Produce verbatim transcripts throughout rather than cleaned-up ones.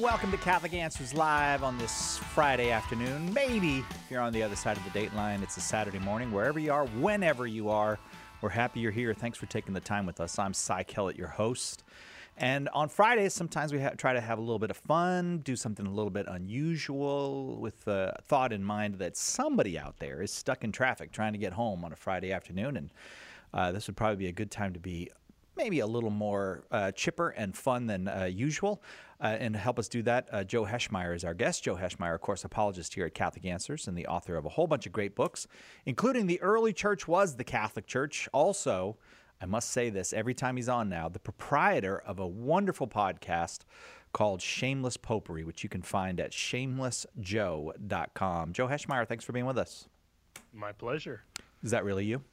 welcome to Catholic Answers Live on this Friday afternoon. Maybe if you're on the other side of the date line, it's a Saturday morning. Wherever you are, whenever you are, we're happy you're here. Thanks for taking the time with us. I'm Cy Kellett, your host. And on Fridays, sometimes we ha- try to have a little bit of fun, do something a little bit unusual with the thought in mind that somebody out there is stuck in traffic trying to get home on a Friday afternoon. And uh, this would probably be a good time to be maybe a little more uh, chipper and fun than uh, usual. Uh, and to help us do that, uh, Joe Heschmeyer is our guest. Joe Heschmeyer, of course, apologist here at Catholic Answers and the author of a whole bunch of great books, including The Early Church Was the Catholic Church. Also, I must say this every time he's on now, the proprietor of a wonderful podcast called Shameless Popery, which you can find at shameless joe dot com. Joe Heschmeyer, thanks for being with us. My pleasure. Is that really you?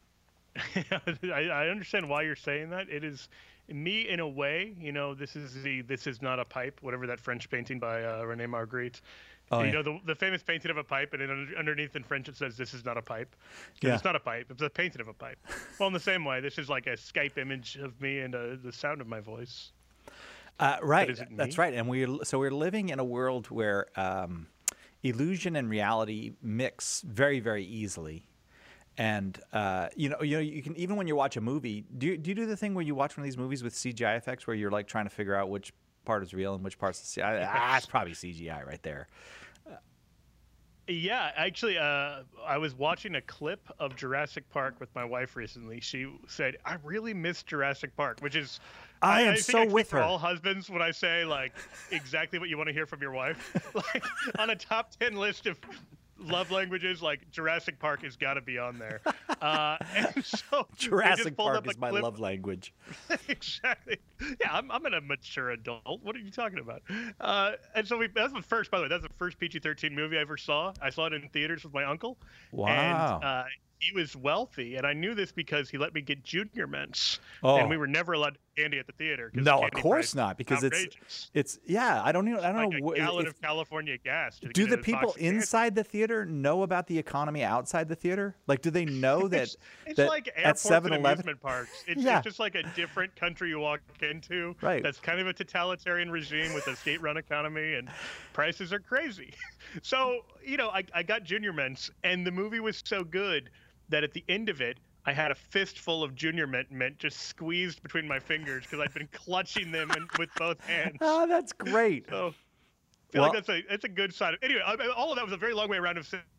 I, I understand why you're saying that. It is me in a way. You know, this is the this is not a pipe. Whatever that French painting by uh, Rene Magritte. Oh, you yeah. know the the famous painting of a pipe, and then underneath in French it says, "This is not a pipe." Yeah. It's not a pipe. It's a painting of a pipe. Well, in the same way, this is like a Skype image of me and uh, the sound of my voice. Uh, right. That's right. And we so we're living in a world where um, illusion and reality mix very, very easily. And uh, you know, you know, you can even when you watch a movie, do you, do you do the thing where you watch one of these movies with C G I effects, where you're like trying to figure out which part is real and which part's C G I? Ah, it's probably C G I right there. Uh, yeah, actually, uh, I was watching a clip of Jurassic Park with my wife recently. She said, "I really miss Jurassic Park," which is. I, I am I so I with her. All husbands, when I say like exactly what you want to hear from your wife, like on a top ten list of love languages, like Jurassic Park has got to be on there. Uh, and so Jurassic Park is my clip. love language. Exactly. Yeah, I'm I'm a mature adult. What are you talking about? Uh, and so we that's the first. By the way, that's the first P G thirteen movie I ever saw. I saw it in theaters with my uncle. Wow. And, uh, he was wealthy, and I knew this because he let me get Junior Mints, oh. and we were never allowed candy at the theater. No, of course not, because outrageous. it's it's yeah. I don't even I don't like know. A gallon if, of California gas. Do the people inside the theater know about the economy outside the theater? Like, do they know that? it's it's that like at airports seven and eleven amusement parks. It's, yeah. it's just like a different country you walk into. Right. That's kind of a totalitarian regime with a state-run economy, and prices are crazy. So you know, I I got Junior Mints, and the movie was so good that at the end of it, I had a fistful of Junior Mint mint just squeezed between my fingers because I'd been clutching them in, with both hands. Oh, that's great. So I feel well, like that's a that's a good sign. Anyway, all of that was a very long way around of saying.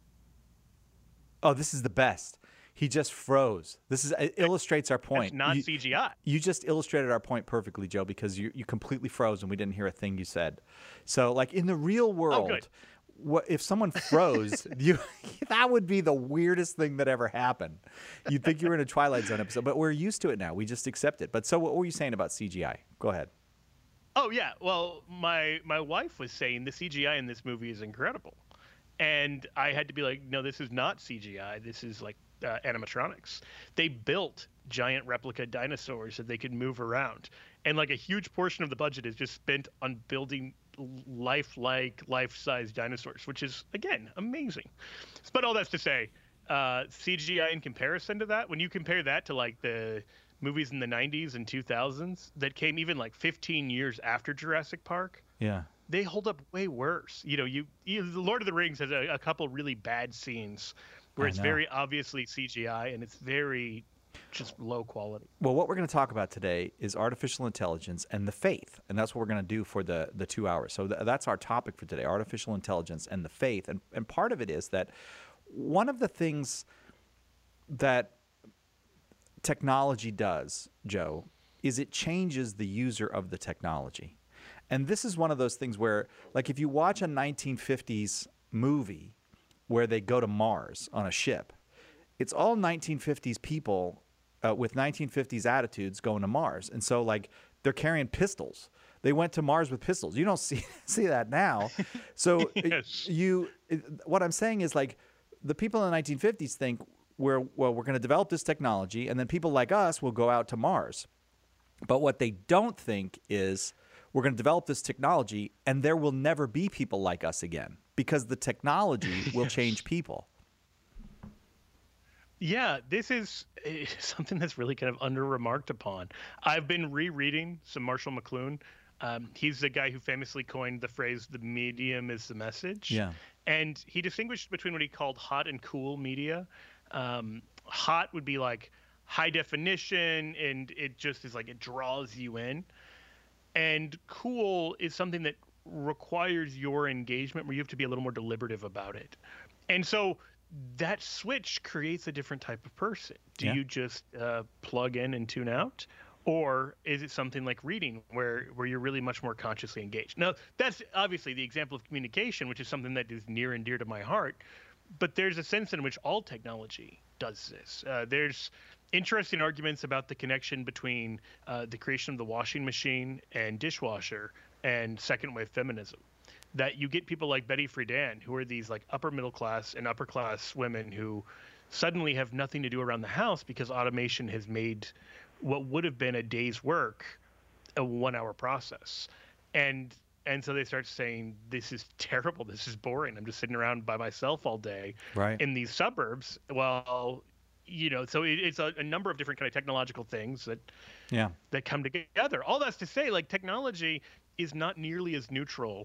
Oh, this is the best. He just froze. This is it illustrates our point. It's not you, C G I. You just illustrated our point perfectly, Joe, because you you completely froze and we didn't hear a thing you said. So, like in the real world. Oh, good. What if someone froze? you that would be the weirdest thing that ever happened. You'd think you were in a Twilight Zone episode, but we're used to it now. We just accept it. But so, what were you saying about C G I? Go ahead. Oh yeah, well, my my wife was saying the C G I in this movie is incredible, and I had to be like, no, this is not C G I. This is like uh, animatronics. They built giant replica dinosaurs that they could move around, and like a huge portion of the budget is just spent on building lifelike, life-size dinosaurs, which is again amazing. But all that's to say, uh, C G I in comparison to that, when you compare that to like the movies in the nineties and two thousands that came even like fifteen years after Jurassic Park, yeah, they hold up way worse. You know, you, you the Lord of the Rings has a, a couple really bad scenes where I it's know. very obviously C G I and it's very just low quality. Well, what we're going to talk about today is artificial intelligence and the faith, and that's what we're going to do for the the two hours. So th- that's our topic for today: artificial intelligence and the faith. And and part of it is that one of the things that technology does, Joe, is it changes the user of the technology. And this is one of those things where, like, if you watch a nineteen fifties movie where they go to Mars on a ship, it's all nineteen fifties people uh, with nineteen fifties attitudes going to Mars. And so, like, they're carrying pistols. They went to Mars with pistols. You don't see see that now. So yes. you, what I'm saying is, like, the people in the nineteen fifties think, we're, well, we're going to develop this technology, and then people like us will go out to Mars. But what they don't think is we're going to develop this technology, and there will never be people like us again because the technology will yes. change people. Yeah, this is eh, something that's really kind of under remarked upon. I've been rereading some Marshall McLuhan. Um, he's the guy who famously coined the phrase "the medium is the message," Yeah. and he distinguished between what he called hot and cool media. Um, hot would be like high definition, and it just is like it draws you in. And cool is something that requires your engagement, where you have to be a little more deliberative about it. And so that switch creates a different type of person. Do Yeah. you just uh, plug in and tune out? Or is it something like reading where, where you're really much more consciously engaged? Now, that's obviously the example of communication, which is something that is near and dear to my heart. But there's a sense in which all technology does this. Uh, there's interesting arguments about the connection between uh, the creation of the washing machine and dishwasher and second wave feminism. That you get people like Betty Friedan, who are these like upper middle class and upper class women who suddenly have nothing to do around the house because automation has made what would have been a day's work a one hour process. And and so they start saying, this is terrible, this is boring, I'm just sitting around by myself all day Right. in these suburbs. Well, you know, so it, it's a, a number of different kind of technological things that Yeah. that come together. All that's to say, like, technology is not nearly as neutral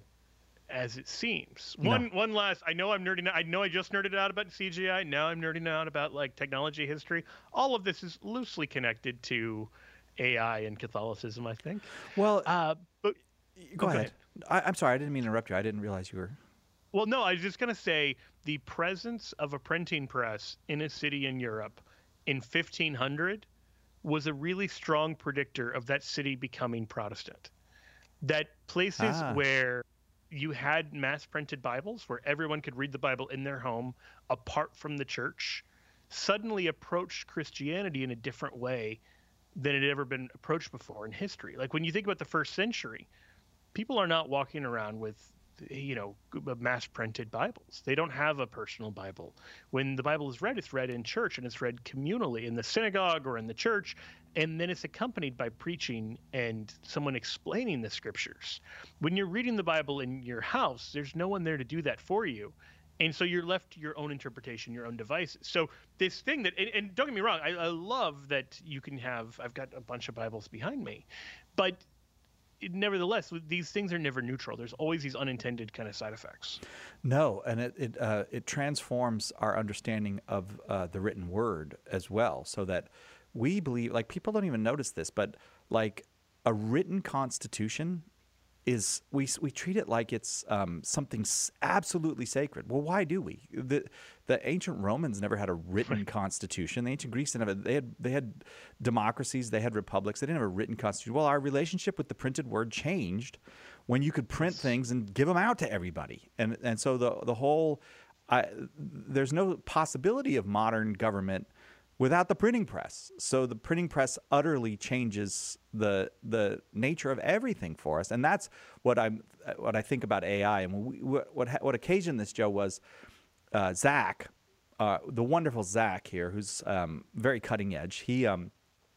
as it seems. No. One one last, I know I'm nerding out. I know I just nerded out about C G I. Now I'm nerding out about like technology history. All of this is loosely connected to A I and Catholicism, I think. Well, Uh, but go oh, ahead. I, I'm sorry. I didn't mean to interrupt you. I didn't realize you were. Well, no, I was just going to say the presence of a printing press in a city in Europe in fifteen hundred was a really strong predictor of that city becoming Protestant. That places Ah. where you had mass printed Bibles, where everyone could read the Bible in their home apart from the church, suddenly approached Christianity in a different way than it had ever been approached before in history. Like when you think about the first century, people are not walking around with, you know, mass printed Bibles. They don't have a personal Bible. When the Bible is read, it's read in church, and it's read communally in the synagogue or in the church, and then it's accompanied by preaching and someone explaining the scriptures. When you're reading the Bible in your house, there's no one there to do that for you. And so you're left to your own interpretation, your own devices. So this thing that, and, and don't get me wrong, I, I love that you can have, I've got a bunch of Bibles behind me, but nevertheless, these things are never neutral. There's always these unintended kind of side effects. No, and it it, uh, it transforms our understanding of uh, the written word as well, so that we believe, like, people don't even notice this, but like a written constitution is, we we treat it like it's um, something s- absolutely sacred. Well, why do we? The the ancient Romans never had a written constitution. The ancient Greeks didn't have it. They had they had democracies. They had republics. They didn't have a written constitution. Well, our relationship with the printed word changed when you could print things and give them out to everybody. And and so the the whole I, there's no possibility of modern government without the printing press. So the printing press utterly changes the the nature of everything for us, and that's what I'm what I think about A I. And we, what what what occasioned this, Joe, was uh, Zach, uh, the wonderful Zach here, who's um, very cutting edge. He um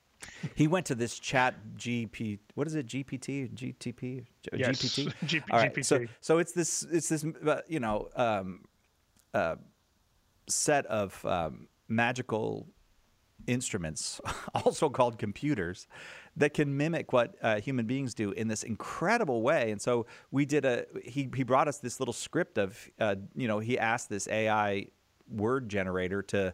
he went to this Chat G P. What is it? G P T? G T P? Yes. G P T? G- All right. G P T. So so it's this it's this uh, you know um, uh, set of um, magical instruments, also called computers, that can mimic what uh, human beings do in this incredible way. And so we did a, he, he brought us this little script of, uh, you know, he asked this A I word generator to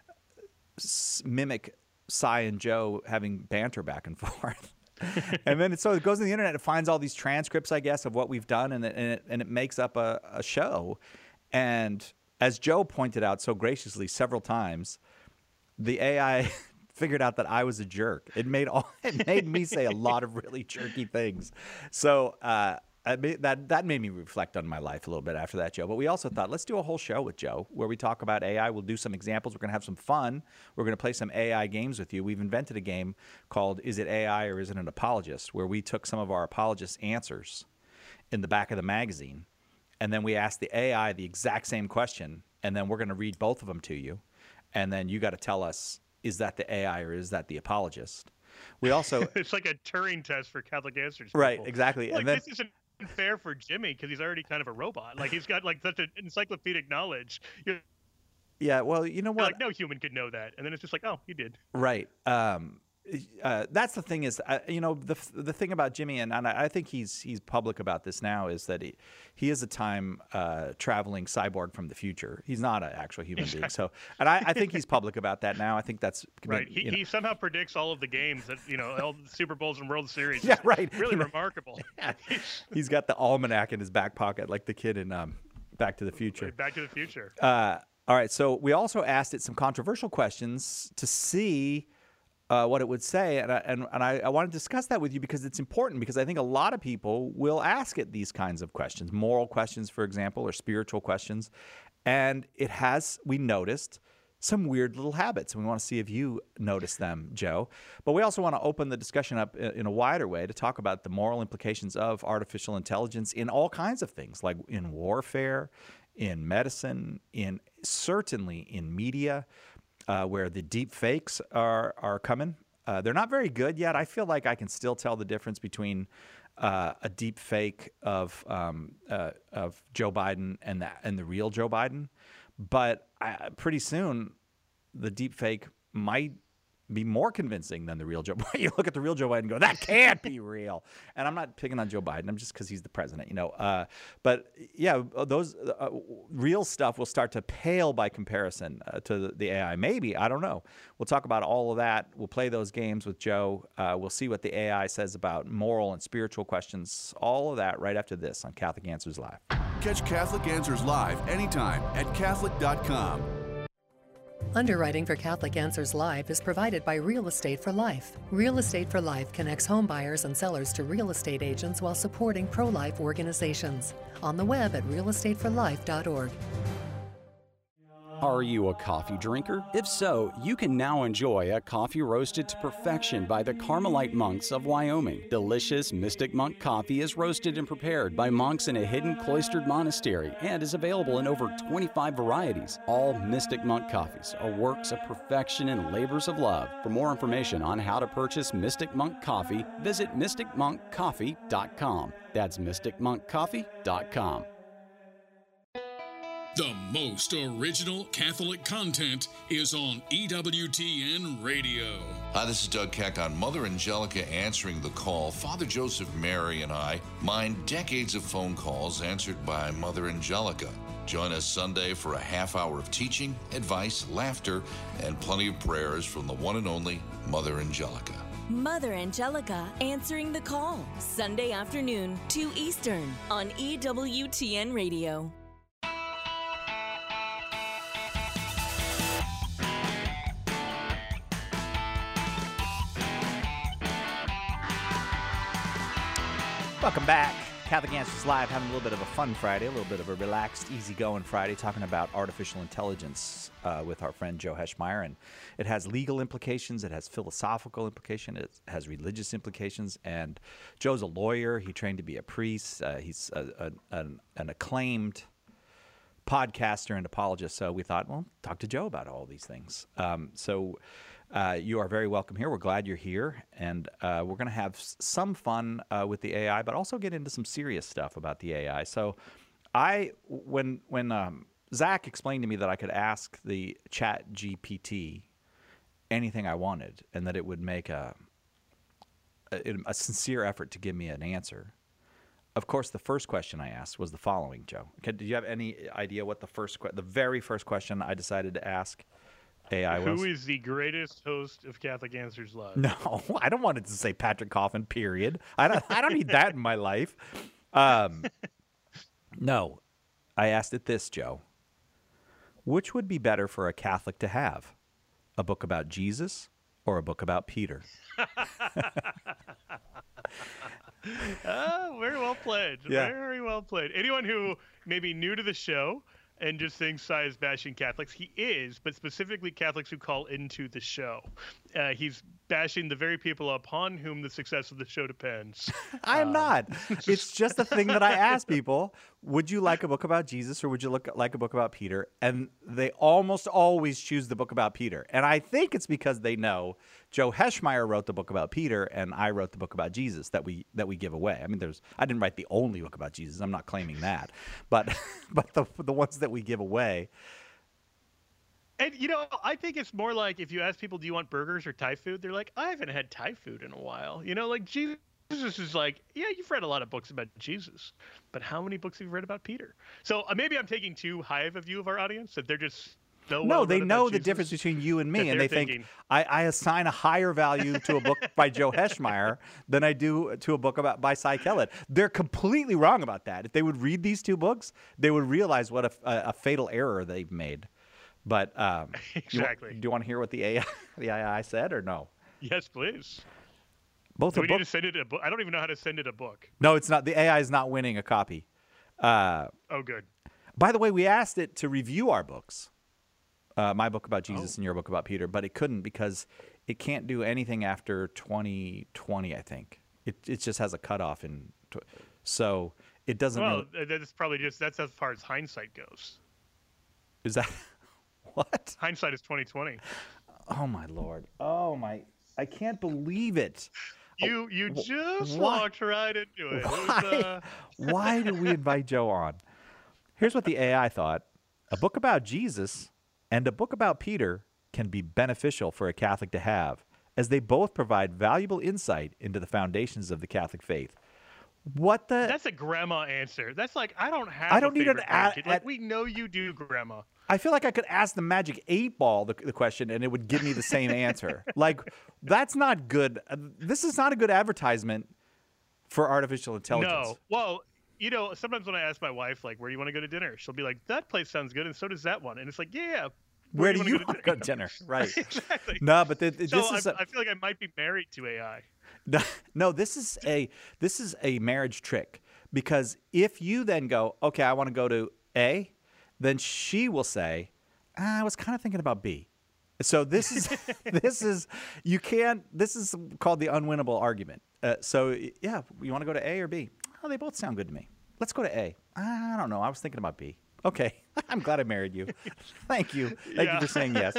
s- mimic Cy and Joe having banter back and forth. And then it, so it goes on the internet, it finds all these transcripts, I guess, of what we've done, and it, and it, and it makes up a, a show. And as Joe pointed out so graciously several times, the A I figured out that I was a jerk. It made all it made me say a lot of really jerky things. So uh, I made, that that made me reflect on my life a little bit after that, Joe. But we also thought, let's do a whole show with Joe where we talk about A I. We'll do some examples. We're going to have some fun. We're going to play some A I games with you. We've invented a game called "Is It A I or Is It an Apologist?" where we took some of our apologists' answers in the back of the magazine, and then we asked the A I the exact same question, and then we're going to read both of them to you. And then you got to tell us, is that the A I or is that the apologist? We also It's like a Turing test for Catholic answers. right, people. exactly. Like, and then this isn't fair for Jimmy because he's already kind of a robot. Like, he's got like such an encyclopedic knowledge. You're Yeah, well, you know what? Like no human could know that, and then it's just like, oh, you did. Right. Um, uh, that's the thing is, uh, you know, the the thing about Jimmy, and, and I think he's he's public about this now, is that he he is a time uh, traveling cyborg from the future. He's not an actual human being. So, and I, I think he's public about that now. I think that's right. He, you know. he somehow predicts all of the games that you know, all the Super Bowls and World Series. Yeah, right. Really You know, remarkable. Yeah. He's got the almanac in his back pocket, like the kid in um, Back to the Future. Back to the Future. Uh, all right. So we also asked it some controversial questions to see uh, what it would say, and I, and, and I, I want to discuss that with you because it's important. Because I think a lot of people will ask it these kinds of questions, moral questions, for example, or spiritual questions, and it has, we noticed, some weird little habits, and we want to see if you notice them, Joe. But we also want to open the discussion up in a wider way to talk about the moral implications of artificial intelligence in all kinds of things, like in warfare, in medicine, in certainly in media, uh, where the deep fakes are are coming. Uh, they're not very good yet. I feel like I can still tell the difference between uh, a deep fake of um, uh, of Joe Biden and the and the real Joe Biden. But I, pretty soon, the deep fake might be more convincing than the real Joe Biden. You look at the real Joe Biden and go, that can't be real. And I'm not picking on Joe Biden. I'm just because he's the president, you know. Uh, but, yeah, those uh, real stuff will start to pale by comparison uh, to the, the A I. Maybe. I don't know. We'll talk about all of that. We'll play those games with Joe. Uh, we'll see what the A I says about moral and spiritual questions. All of that right after this on Catholic Answers Live. Catch Catholic Answers Live anytime at Catholic dot com. Underwriting for Catholic Answers Live is provided by Real Estate for Life. Real Estate for Life connects home buyers and sellers to real estate agents while supporting pro-life organizations. On the web at real estate for life dot org. Are you a coffee drinker? If so, you can now enjoy a coffee roasted to perfection by the Carmelite monks of Wyoming. Delicious Mystic Monk coffee is roasted and prepared by monks in a hidden cloistered monastery and is available in over twenty-five varieties. All Mystic Monk coffees are works of perfection and labors of love. For more information on how to purchase Mystic Monk coffee, visit mystic monk coffee dot com. That's mystic monk coffee dot com. The most original Catholic content is on E W T N Radio. Hi, this is Doug Keck on Mother Angelica Answering the Call. Father Joseph Mary and I mind decades of phone calls answered by Mother Angelica. Join us Sunday for a half hour of teaching, advice, laughter, and plenty of prayers from the one and only Mother Angelica. Mother Angelica Answering the Call, Sunday afternoon, two Eastern, on E W T N Radio. Welcome back. Catholic Answers Live, having a little bit of a fun Friday, a little bit of a relaxed, easygoing Friday, talking about artificial intelligence uh, with our friend Joe Heschmeyer. And it has legal implications, it has philosophical implications, it has religious implications. And Joe's a lawyer. He trained to be a priest. Uh, he's a, a, an, an acclaimed podcaster and apologist. So we thought, well, talk to Joe about all these things. Um, so uh, you are very welcome here. We're glad you're here. And uh, we're going to have s- some fun uh, with the A I, but also get into some serious stuff about the A I. So I, when, when um, Zach explained to me that I could ask the Chat G P T anything I wanted and that it would make a, a, a sincere effort to give me an answer. Of course, the first question I asked was the following, Joe. Okay, did you have any idea what the first, que- the very first question I decided to ask A I was? Who is the greatest host of Catholic Answers Live? No, I don't want it to say Patrick Coffin. Period. I don't. I don't need that in my life. Um, no, I asked it this, Joe. Which would be better for a Catholic to have, a book about Jesus or a book about Peter? Oh, very well played. Yeah. Very well played. Anyone who may be new to the show and just thinks Cy is bashing Catholics, he is, but specifically Catholics who call into the show. Uh, he's bashing the very people upon whom the success of the show depends. I am Um, not. It's just a thing that I ask people. Would you like a book about Jesus or would you look like a book about Peter? And they almost always choose the book about Peter. And I think it's because they know Joe Heschmeyer wrote the book about Peter and I wrote the book about Jesus that we that we give away. I mean, there's I didn't write the only book about Jesus. I'm not claiming that. But but the the ones that we give away, And, you know, I think it's more like if you ask people, do you want burgers or Thai food? They're like, I haven't had Thai food in a while. You know, like Jesus is like, yeah, you've read a lot of books about Jesus, but how many books have you read about Peter? So uh, maybe I'm taking too high of a view of our audience that they're just so No, well they read know about the Jesus difference between you and me, that and they they're think thinking- I, I assign a higher value to a book by Joe Heschmeyer than I do to a book about by Cy Kellett. They're completely wrong about that. If they would read these two books, they would realize what a, a, a fatal error they've made. But um, Exactly. You, do you want to hear what the A I, the A I said or no? Yes, please. Both Do are we need book. to send it a book? I don't even know how to send it a book. No, it's not. The A I is not winning a copy. Uh, Oh, good. by the way, we asked it to review our books, uh, my book about Jesus Oh. and your book about Peter, but it couldn't because it can't do anything after twenty twenty. I think it it just has a cutoff in, tw- so it doesn't. Well, really, uh, that's probably just that's as far as hindsight goes. is that what? Hindsight is twenty twenty. Oh my Lord! Oh my! I can't believe it. You you just why- walked right into it. It was, Why? uh, Why did we invite Joe on? Here's what the A I thought: a book about Jesus and a book about Peter can be beneficial for a Catholic to have, as they both provide valuable insight into the foundations of the Catholic faith. What the? That's a grandma answer. That's like I don't have. I don't a need an favorite a- grandkid. Like at- we know you do, grandma. I feel like I could ask the magic eight ball the, the question and it would give me the same answer. Like, that's not good. Uh, This is not a good advertisement for artificial intelligence. No. Well, you know, sometimes when I ask my wife, like, where do you want to go to dinner? She'll be like, that place sounds good, and so does that one. And it's like, yeah. Where, do wanna you want to go to dinner? Right. Exactly. No, but the, the- So this I, is a, I feel like I might be married to A I. No, no, this is a this is a marriage trick, because if you then go, okay, I want to go to A, then she will say, ah, I was kind of thinking about B. So this is this is you can't. This is called the unwinnable argument. Uh, so yeah, you want to go to A or B? Oh, they both sound good to me. Let's go to A. I don't know. I was thinking about B. Okay, I'm glad I married you. Thank you. Thank Yeah. you for saying yes.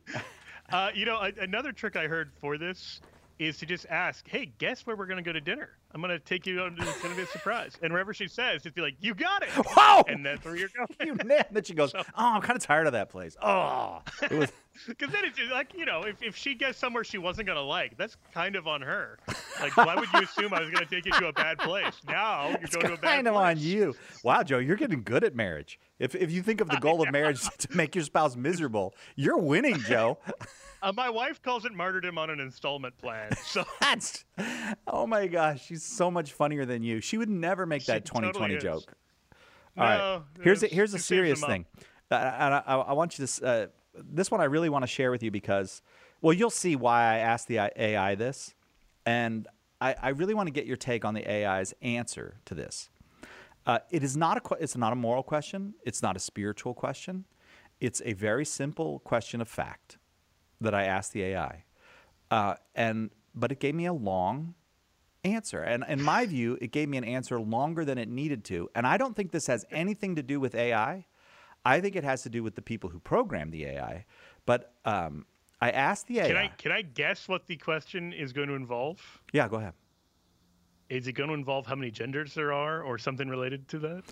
Uh, you know, a, another trick I heard for this is to just ask, hey, guess where we're going to go to dinner? I'm going to take you out. It's going to be a surprise. And wherever she says, just be like, you got it. Whoa! And that's where you're going. You nailed it. Then she goes, oh, I'm kind of tired of that place. Oh, it was. Because then it's just like, you know, if, if she gets somewhere she wasn't going to like, that's kind of on her. Like, why would you assume I was going to take you to a bad place? Now you're It's going to a bad kind of place. on you. Wow, Joe, you're getting good at marriage. If if you think of the goal of marriage to make your spouse miserable, you're winning, Joe. Uh, my wife calls it martyrdom on an installment plan. So That's oh my gosh, she's so much funnier than you. She would never make She that twenty twenty totally is. joke. All right, No, here's a, it's- here's a it saves serious them up. thing. Uh, and I, I, I want you to. s- Uh, this one I really want to share with you because, well, you'll see why I asked the A I this, and I, I really want to get your take on the A I's answer to this. Uh, it is not a que- it's not a moral question. It's not a spiritual question. It's a very simple question of fact that I asked the A I, uh, and but it gave me a long answer. And in my view, it gave me an answer longer than it needed to. And I don't think this has anything to do with A I. I think it has to do with the people who programmed the A I. But um, I asked the A I. can I can I guess what the question is going to involve? Yeah, go ahead. Is it going to involve how many genders there are or something related to that?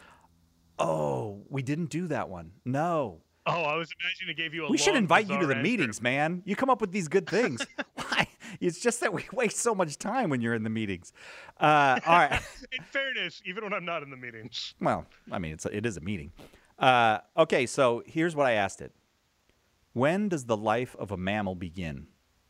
Oh, we didn't do that one. No. Oh, I was imagining it gave you a We should long, invite you to bizarre the answer. meetings, man. You come up with these good things. Why? It's just that we waste so much time when you're in the meetings. Uh, all right. In fairness, even when I'm not in the meetings. Well, I mean, it's a, it is a meeting. Uh, okay, so here's what I asked it. When does the life of a mammal begin?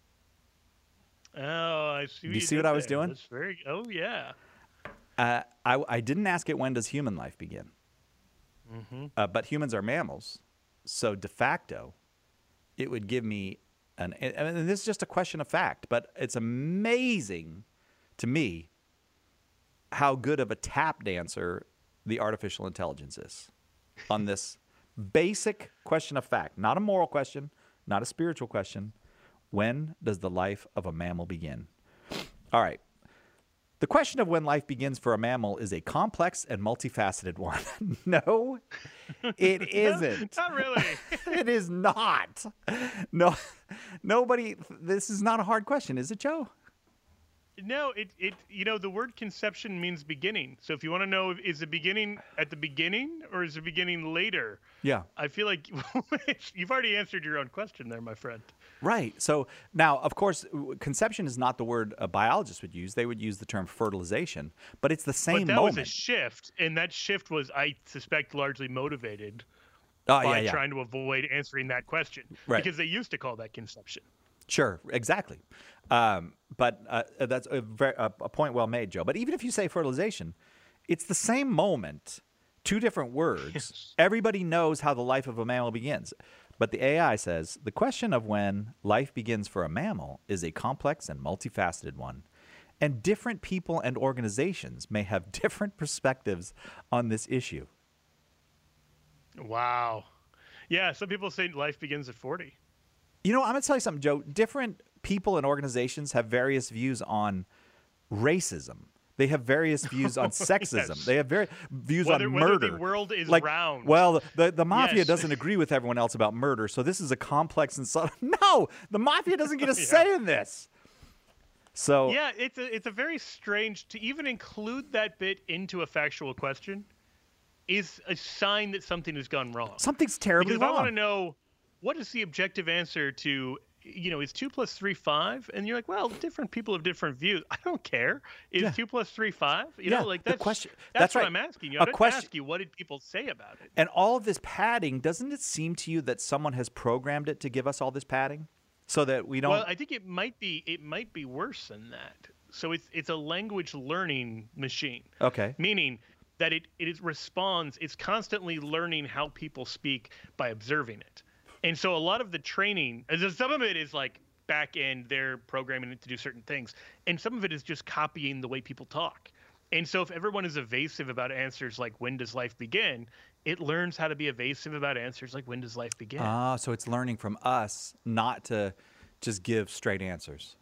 Oh, I see. you What see did what I was there. doing? That's very. Oh yeah. Uh, I, I didn't ask it when does human life begin. Mm-hmm. Uh, but humans are mammals. So de facto, it would give me an. I mean, this is just a question of fact, but it's amazing to me how good of a tap dancer the artificial intelligence is on this basic question of fact, not a moral question, not a spiritual question. When does the life of a mammal begin? All right. The question of when life begins for a mammal is a complex and multifaceted one. No, it isn't. Not really. It is not. No, nobody. This is not a hard question, is it, Joe? No, it, it you know, the word conception means beginning. So if you want to know, is the beginning at the beginning or is the beginning later? Yeah. I feel like you've already answered your own question there, my friend. Right. So now, of course, w- conception is not the word a biologist would use. They would use the term fertilization, but it's the same But that moment. was a shift, and that shift was, I suspect, largely motivated oh, by yeah, yeah. trying to avoid answering that question. Right. Because they used to call that conception. Sure, exactly. Um, but uh, that's a, very, a, a point well made, Joe. But even if you say fertilization, it's the same moment, two different words. Yes. Everybody knows how the life of a mammal begins. But the A I says the question of when life begins for a mammal is a complex and multifaceted one. And different people and organizations may have different perspectives on this issue. Wow. Yeah, some people say life begins at forty. You know, I'm going to tell you something, Joe. Different people and organizations have various views on racism. They have various views on sexism. Yes. They have very views Whether- on whether murder. the world is like, round. Well, the the mafia Yes. doesn't agree with everyone else about murder, so this is a complex and subtle. No, the mafia doesn't get a Yeah. say in this. So Yeah, it's a it's a very strange to even include that bit into a factual question is a sign that something has gone wrong. something's terribly Because if I wrong. want to know what is the objective answer to, you know, is two plus three five? And you're like, well, different people have different views. I don't care. Is Yeah. two plus three five? You Yeah, know, like the that's question- That's, that's what right. I'm asking you. A I didn't question- ask you what did people say about it. And all of this padding, doesn't it seem to you that someone has programmed it to give us all this padding, so that we don't? Well, I think it might be it might be worse than that. So it's it's a language learning machine. Okay. Meaning that it, it is responds, it's constantly learning how people speak by observing it. And so a lot of the training, as some of it is like back end, they're programming it to do certain things. And some of it is just copying the way people talk. And so if everyone is evasive about answers like when does life begin, it learns how to be evasive about answers like when does life begin. Ah, so it's learning from us not to just give straight answers.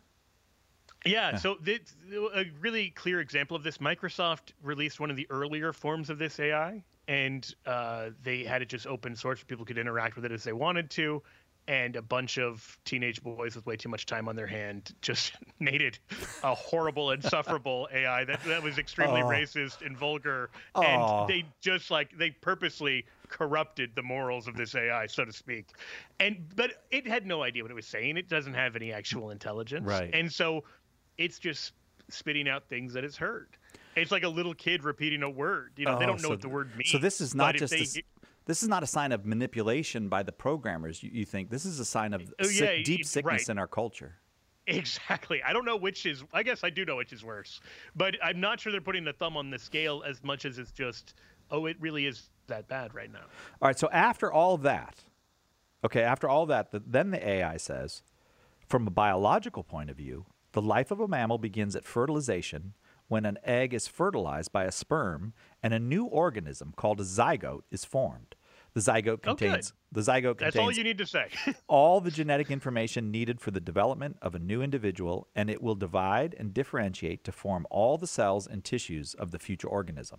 Yeah, so this, a really clear example of this, Microsoft released one of the earlier forms of this A I, and uh, they had it just open source where people could interact with it as they wanted to, and a bunch of teenage boys with way too much time on their hand just made it a horrible, insufferable A I that, that was extremely Oh. racist and vulgar, Oh. and they just like, they purposely corrupted the morals of this A I, so to speak. And but it had no idea what it was saying. It doesn't have any actual intelligence. Right. And so it's just spitting out things that it's heard. It's like a little kid repeating a word. You know, they Oh, don't know so what the word means. So this is not but if just a they, s- this is not a sign of manipulation by the programmers. You, you think this is a sign of Oh, sick, yeah, deep it- sickness right. in our culture. Exactly. I don't know which is. I guess I do know which is worse, but I'm not sure they're putting the thumb on the scale as much as it's just, oh, it really is that bad right now. All right. So after all of that, okay, after all that, the, then the A I says, from a biological point of view, the life of a mammal begins at fertilization when an egg is fertilized by a sperm and a new organism called a zygote is formed. The zygote Oh, good. contains the zygote That's contains all you need to say. all the genetic information needed for the development of a new individual, and it will divide and differentiate to form all the cells and tissues of the future organism.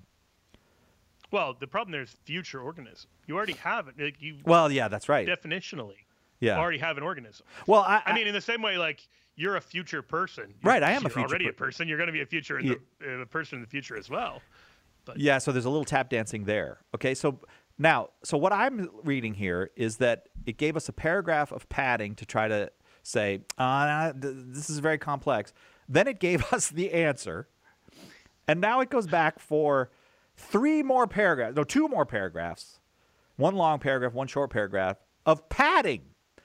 Well, the problem there is future organism. You already have it. Like you Well, yeah, that's right. definitionally Yeah. already have an organism. Well, I, I mean, in the same way, like you're a future person. You're- Right, I am a you're future already per- a person. You're going to be a future in the, uh, a person in the future as well. yeah, so there's a little tap dancing there. Okay, so now, so what I'm reading here is that it gave us a paragraph of padding to try to say, uh, th- this is very complex. Then it gave us the answer, and now it goes back for three more paragraphs, no, two more paragraphs, one long paragraph, one short paragraph of padding.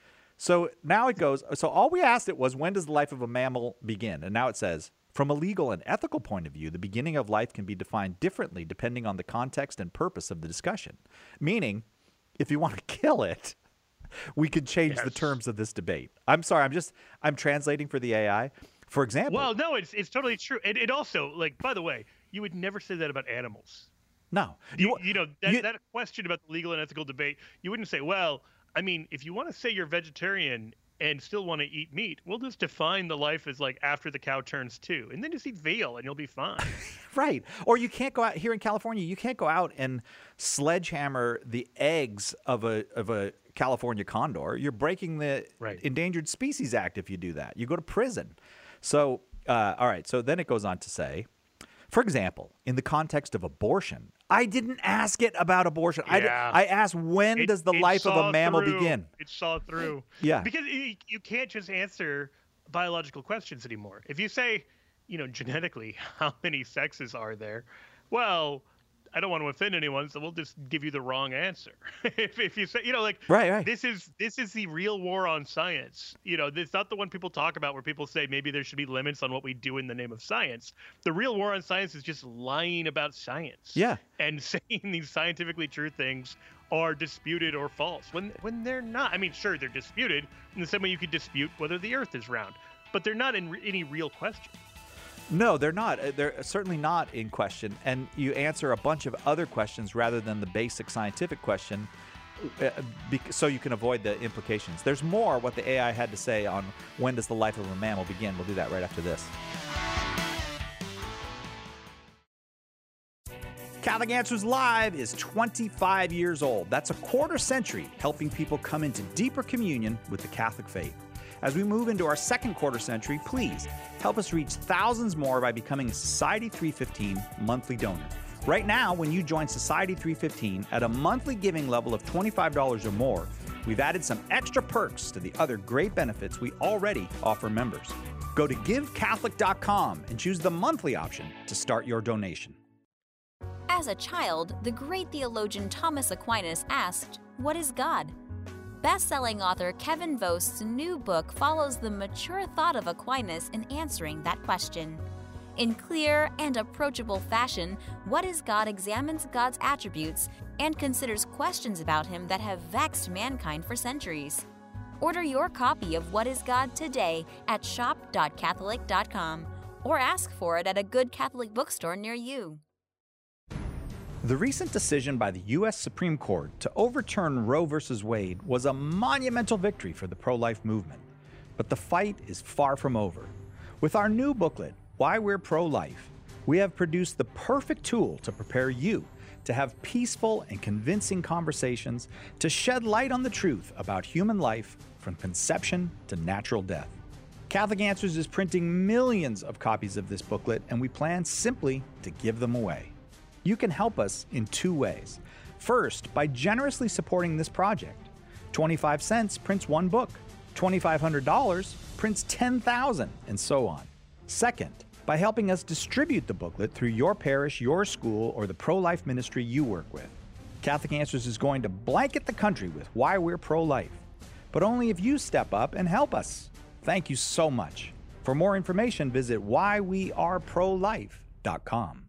So now it goes, so all we asked it was, when does the life of a mammal begin? And now it says, from a legal and ethical point of view, the beginning of life can be defined differently depending on the context and purpose of the discussion. Meaning, if you want to kill it, we could change the Yes. terms of this debate. I'm sorry, I'm just, I'm translating for the A I. For example, Well, no, it's it's totally true. And it also, like, by the way, you would never say that about animals. no. You, you know, that, you- that question about the legal and ethical debate, you wouldn't say, well, I mean, if you want to say you're vegetarian and still want to eat meat, we'll just define the life as like after the cow turns two, and then just eat veal and you'll be fine. Right. Or you can't go out here in California, you can't go out and sledgehammer the eggs of a of a California condor. You're breaking the Right. Endangered Species Act if you do that. You go to prison. So Uh, all right. So then it goes on to say, for example, in the context of abortion, I didn't ask it about abortion. I, did, Yeah. I asked, when It- does the it life of a saw mammal through. begin? It saw through. Yeah. Because you, you can't just answer biological questions anymore. If you say, you know, genetically, how many sexes are there? Well, I don't want to offend anyone, so we'll just give you the wrong answer. if, if you say, you know, like, Right, right. this is this is the real war on science. You know, it's not the one people talk about where people say maybe there should be limits on what we do in the name of science. The real war on science is just lying about science. Yeah. And saying these scientifically true things are disputed or false when when they're not. I mean, sure, they're disputed in the same way you could dispute whether the Earth is round, but they're not in re- any real question. No, they're not. Uh, They're certainly not in question. And you answer a bunch of other questions rather than the basic scientific question, uh, bec- so you can avoid the implications. There's more what the A I had to say on when does the life of a mammal begin. We'll do that right after this. Catholic Answers Live is twenty-five years old. That's a quarter century helping people come into deeper communion with the Catholic faith. As we move into our second quarter century, please help us reach thousands more by becoming a Society three fifteen monthly donor. Right now, when you join Society three fifteen at a monthly giving level of twenty-five dollars or more, we've added some extra perks to the other great benefits we already offer members. Go to give catholic dot com and choose the monthly option to start your donation. As a child, the great theologian Thomas Aquinas asked, "What is God?" Best-selling author Kevin Vost's new book follows the mature thought of Aquinas in answering that question. In clear and approachable fashion, What is God examines God's attributes and considers questions about him that have vexed mankind for centuries. Order your copy of What is God today at shop dot catholic dot com or ask for it at a good Catholic bookstore near you. The recent decision by the U S Supreme Court to overturn Roe v. Wade was a monumental victory for the pro-life movement. But the fight is far from over. With our new booklet, Why We're Pro-Life, we have produced the perfect tool to prepare you to have peaceful and convincing conversations to shed light on the truth about human life from conception to natural death. Catholic Answers is printing millions of copies of this booklet, and we plan simply to give them away. You can help us in two ways. First, by generously supporting this project. twenty-five cents prints one book. twenty-five hundred dollars prints ten thousand, and so on. Second, by helping us distribute the booklet through your parish, your school, or the pro-life ministry you work with. Catholic Answers is going to blanket the country with why we're pro-life, but only if you step up and help us. Thank you so much. For more information, visit why we are pro life dot com.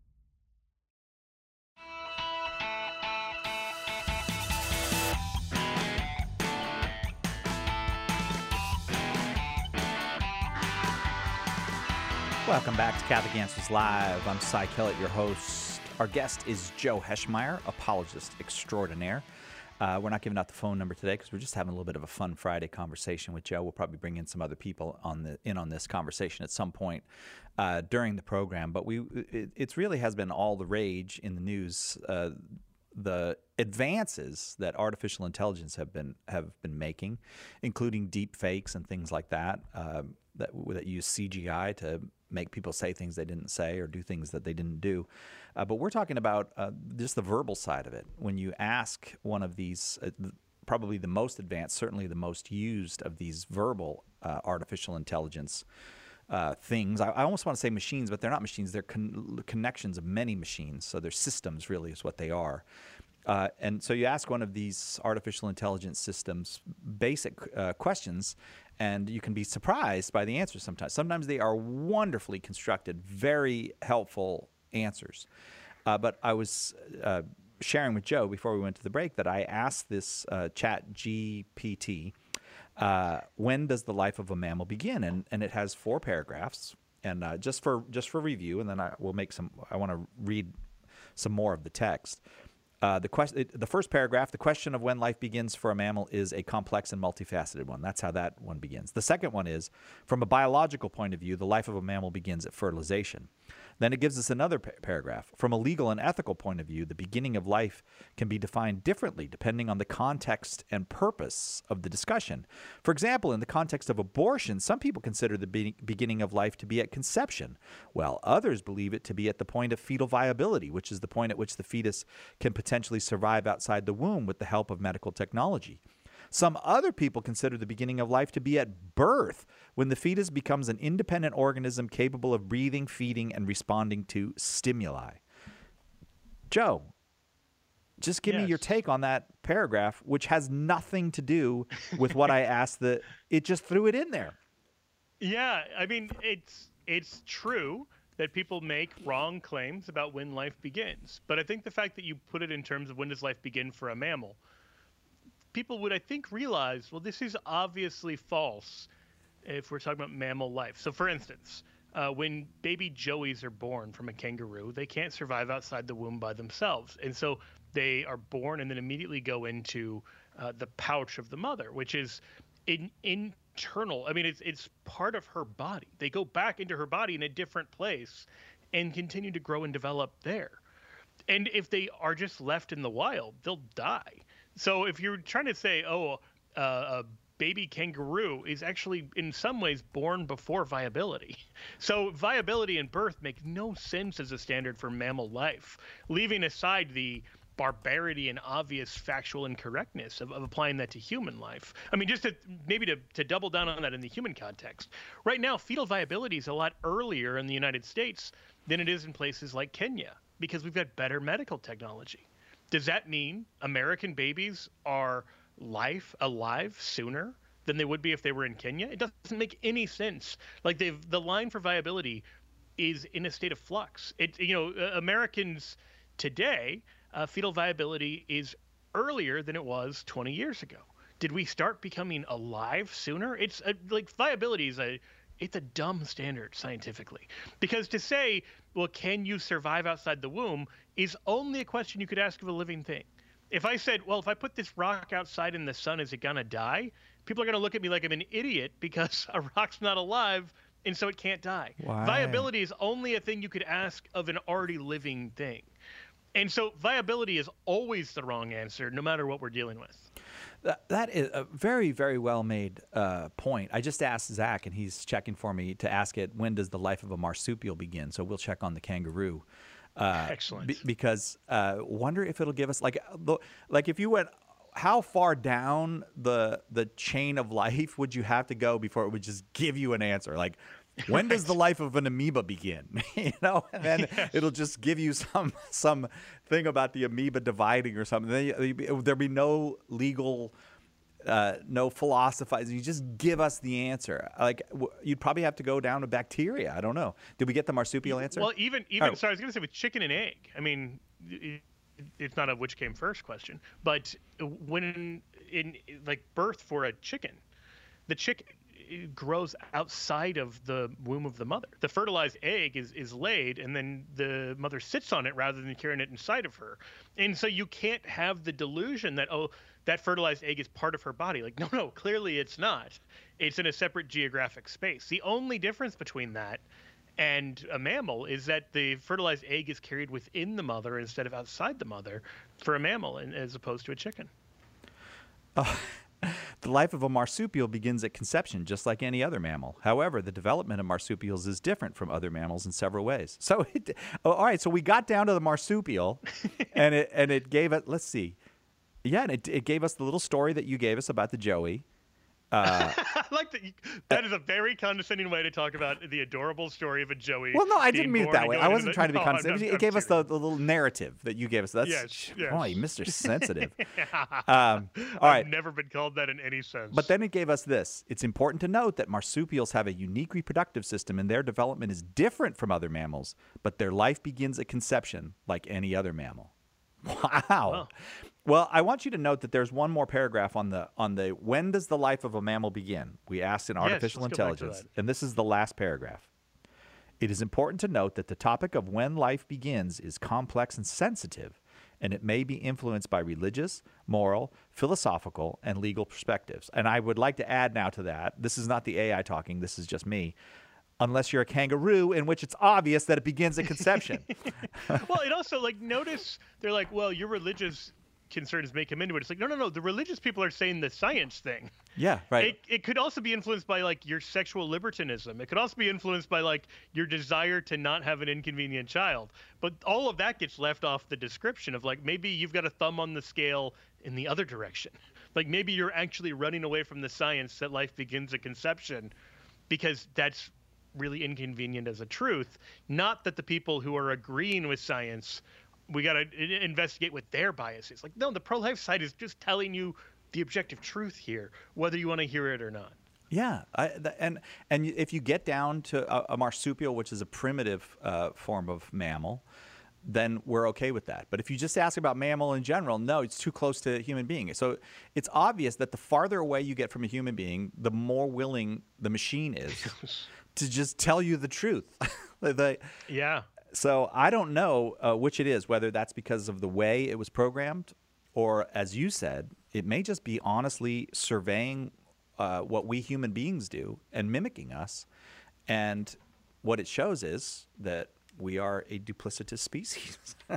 Welcome back to Catholic Answers Live. I'm Cy Kellett, your host. Our guest is Joe Heschmeyer, apologist extraordinaire. Uh, we're not giving out the phone number today because we're just having a little bit of a fun Friday conversation with Joe. We'll probably bring in some other people on the in on this conversation at some point uh, during the program. But we it it's really has been all the rage in the news. Uh, the advances that artificial intelligence have been have been making, including deep fakes and things like that, uh, that that use C G I to make people say things they didn't say or do things that they didn't do. Uh, but we're talking about uh, just the verbal side of it. When you ask one of these, uh, probably the most advanced, certainly the most used of these verbal uh, artificial intelligence uh, things, I, I almost want to say machines, but they're not machines. They're con- connections of many machines. So they're systems, really, is what they are. Uh, and so you ask one of these artificial intelligence systems basic uh, questions, and you can be surprised by the answers sometimes. Sometimes they are wonderfully constructed, very helpful answers. Uh, but I was uh, sharing with Joe before we went to the break that I asked this uh, Chat G P T, uh, when does the life of a mammal begin? And, and it has four paragraphs. And uh, just for just for review, and then I will make some. I want to read some more of the text. Uh, the, question, the first paragraph, the question of when life begins for a mammal is a complex and multifaceted one. That's how that one begins. The second one is, from a biological point of view, the life of a mammal begins at fertilization. Then it gives us another pa- paragraph. From a legal and ethical point of view, the beginning of life can be defined differently depending on the context and purpose of the discussion. For example, in the context of abortion, some people consider the be- beginning of life to be at conception, while others believe it to be at the point of fetal viability, which is the point at which the fetus can potentially survive outside the womb with the help of medical technology. Some other people consider the beginning of life to be at birth, when the fetus becomes an independent organism capable of breathing, feeding, and responding to stimuli. Joe, just give Yes. me your take on that paragraph, which has nothing to do with what I asked. The it just threw it in there. Yeah, I mean, it's it's true that people make wrong claims about when life begins. But I think the fact that you put it in terms of when does life begin for a mammal, people would, I think, realize, well, this is obviously false if we're talking about mammal life. So, for instance, uh, when baby joeys are born from a kangaroo, they can't survive outside the womb by themselves. And so they are born and then immediately go into uh, the pouch of the mother, which is in, internal. I mean, it's, it's part of her body. They go back into her body in a different place and continue to grow and develop there. And if they are just left in the wild, they'll die. So if you're trying to say, oh, uh, a baby kangaroo is actually in some ways born before viability. So viability and birth make no sense as a standard for mammal life, leaving aside the barbarity and obvious factual incorrectness of, of applying that to human life. I mean, just to maybe to, to double down on that in the human context. Right now, fetal viability is a lot earlier in the United States than it is in places like Kenya, because we've got better medical technology. Does that mean American babies are life alive sooner than they would be if they were in Kenya? It doesn't make any sense. Like they've the line for viability is in a state of flux. It you know uh, Americans today uh, fetal viability is earlier than it was twenty years ago. Did we start becoming alive sooner? It's a, like viability is a it's a dumb standard scientifically, because to say, well, can you survive outside the womb is only a question you could ask of a living thing. If I said, well, if I put this rock outside in the sun, is it going to die? People are going to look at me like I'm an idiot because a rock's not alive and so it can't die. Why? Viability is only a thing you could ask of an already living thing. And so viability is always the wrong answer, no matter what we're dealing with. That, that is a very, very well made uh, point. I just asked Zach, and he's checking for me to ask it, when does the life of a marsupial begin? So we'll check on the kangaroo. Uh, Excellent. B- because uh, wonder if it'll give us, like, the, like if you went, how far down the the chain of life would you have to go before it would just give you an answer? Like, when does the life of an amoeba begin? You know, and then yes. It'll just give you some some thing about the amoeba dividing or something. Then there'll be no legal, uh, no philosophizing. You just give us the answer. Like you'd probably have to go down to bacteria. I don't know. Did we get the marsupial answer? Well, even even oh. sorry, I was going to say with chicken and egg. I mean, it, it's not a which came first question, but when in like birth for a chicken, the chicken grows outside of the womb of the mother. The fertilized egg is, is laid, and then the mother sits on it rather than carrying it inside of her. And so you can't have the delusion that, oh, that fertilized egg is part of her body. Like, no, no, clearly it's not. It's in a separate geographic space. The only difference between that and a mammal is that the fertilized egg is carried within the mother instead of outside the mother for a mammal, as opposed to a chicken. Oh. The life of a marsupial begins at conception, just like any other mammal. However, the development of marsupials is different from other mammals in several ways. So, it, oh, all right, so we got down to the marsupial, and it and it gave it. Let's see, yeah, and it it gave us the little story that you gave us about the joey. Uh, I like that. You, that is a very condescending way to talk about the adorable story of a joey. Well, no, I didn't mean it that way. I wasn't the, trying to be no, condescending. I'm, it I'm gave kidding. us the, the little narrative that you gave us. That's yes, yes. boy, Mister Sensitive. um, all right. I've never been called that in any sense. But then it gave us this. It's important to note that marsupials have a unique reproductive system, and their development is different from other mammals, but their life begins at conception like any other mammal. Wow. Wow. Well, I want you to note that there's one more paragraph on the on the when does the life of a mammal begin? We asked in artificial yes, let's go back to intelligence, that. and this is the last paragraph. It is important to note that the topic of when life begins is complex and sensitive, and it may be influenced by religious, moral, philosophical, and legal perspectives. And I would like to add now to that, this is not the A I talking, this is just me. unless you're a kangaroo, in which it's obvious that it begins at conception. Well, it also, like, notice they're like, well, your religious concerns make him into it. It's like, no, no, no. The religious people are saying the science thing. Yeah, right. It, it could also be influenced by, like, your sexual libertinism. It could also be influenced by, like, your desire to not have an inconvenient child. But all of that gets left off the description of, like, maybe you've got a thumb on the scale in the other direction. Like, maybe you're actually running away from the science that life begins at conception because that's really inconvenient as a truth. Not that the people who are agreeing with science, we got to investigate what their bias is. Like, no, the pro-life side is just telling you the objective truth here, whether you want to hear it or not. Yeah, I, the, and and if you get down to a, a marsupial, which is a primitive uh, form of mammal, then we're okay with that. But if you just ask about mammal in general, no, it's too close to a human being. So it's obvious that the farther away you get from a human being, the more willing the machine is to just tell you the truth. the, yeah. So I don't know uh, which it is, whether that's because of the way it was programmed or, as you said, it may just be honestly surveying uh, what we human beings do and mimicking us. And what it shows is that we are a duplicitous species.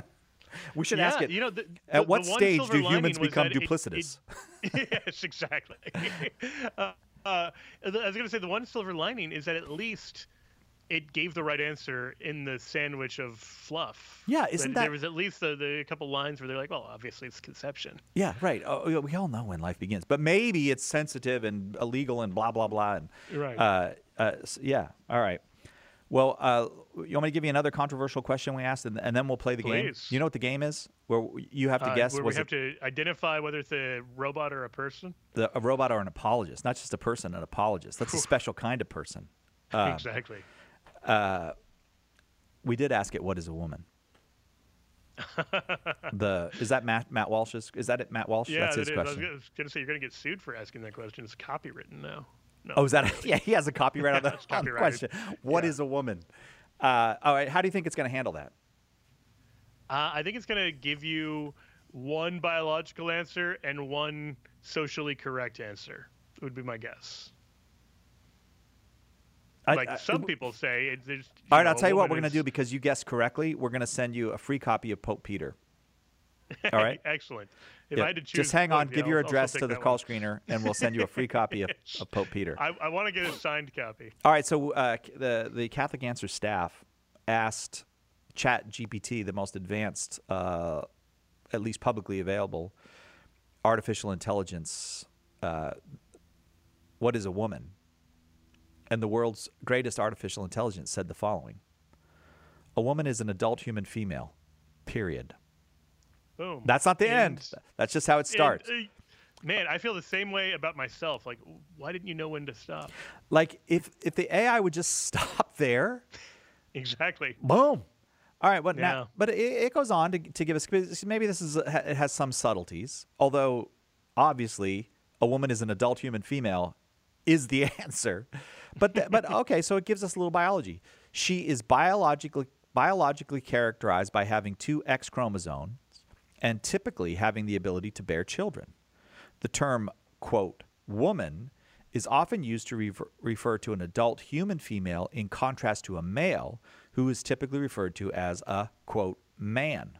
We should yeah, ask it, you know, the, at the, what the one stage silver do lining humans was become that it- duplicitous? it- yes, exactly. uh, uh, I was going to say the one silver lining is that at least it gave the right answer in the sandwich of fluff. Yeah, isn't that- There was at least the, the couple lines where they're like, well, obviously it's conception. Yeah, right. Oh, yeah, we all know when life begins, but maybe it's sensitive and illegal and blah blah blah. And Right. uh, uh, s- yeah. All right. Well, uh, you want me to give you another controversial question we asked, and, and then we'll play the game. Please. You know what the game is? Where you have to Uh, guess where was we have it to identify whether it's a robot or a person. the, a robot or an apologist? Not just a person, an apologist. That's a special kind of person. Um, exactly. Uh, we did ask it, what is a woman? the is that Matt Matt Walsh's? Is that it, Matt Walsh? Yeah, That's his it is. I was question. going to say you're going to get sued for asking that question. It's copywritten now. No, Oh, is that? not really. Yeah, he has a copyright on the, It's on the copyrighted. question. What Yeah. is a woman? Uh, all right. How do you think it's going to handle that? Uh, I think it's going to give you one biological answer and one socially correct answer. Would be my guess. I- Like I- some people say, it, there's. All right. know, I'll a tell you what woman we're going to is- do because you guessed correctly. We're going to send you a free copy of Pope Peter. All right. Excellent. If Yeah, I had to choose, just hang one, on. yeah, Give your I'll- I'll address still to take the that call one. screener, and we'll send you a free copy of, of Pope Peter. I, I want to get a signed copy. All right. So uh, the the Catholic Answer staff asked Chat G P T, the most advanced, uh, at least publicly available, artificial intelligence, uh, what is a woman? And the world's greatest artificial intelligence said the following: a woman is an adult human female, period. Boom. That's not the And- end. That's just how it starts. and, uh, man, I feel the same way about myself. Like, why didn't you know when to stop? Like, if, if the A I would just stop there, Exactly. boom. All right, but Yeah. now, but it, it goes on to, to give us, maybe this is, it has some subtleties, although obviously a woman is an adult human female is the answer. But, th- but okay, so it gives us a little biology. She is biologically, biologically characterized by having two X chromosomes and typically having the ability to bear children. The term, quote, woman is often used to refer, refer to an adult human female in contrast to a male who is typically referred to as a, quote, man.